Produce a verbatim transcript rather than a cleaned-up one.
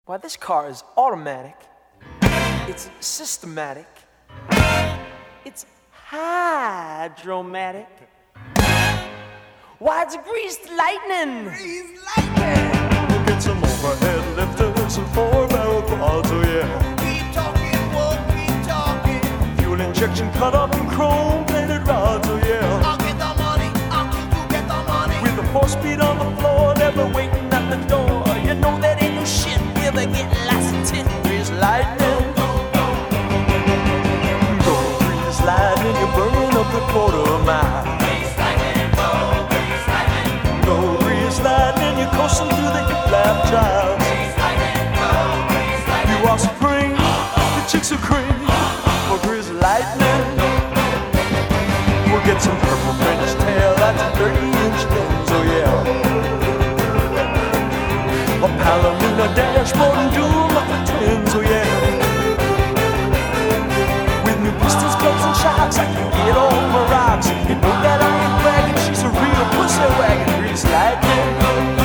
Why, this car is automatic. It's systematic. It's hydromatic. Why, it's greased lightning. Greased lightning. We'll get some overhead lifters and four-barrel quads, oh yeah. Keep talking, whoa, keep talking. Fuel injection cut up in chrome-plated rods, oh yeah. I'll get the money, I'll get to get the money. With the four-speed on the floor, never waiting at the door. You know that ain't no shit. We'll be getting lots of tin. Greased lightning. Go grease lightning, you're burning up the quarter mile. Greased lightning, go, greased lightning. Go grease lightning, you're coursing through the hip-lap trials. Greased lightning, go, greased lightning. You are supreme, the chicks are cream for grease lightning. We'll get some purple French tail, that's thirty-inch fins, oh yeah. A Palomino dashboard and doom of the twins, oh yeah. With new pistons, plugs, and shocks, I can get all my rocks. You know that I ain't bragging, she's a real pussy wagon, grease lightning.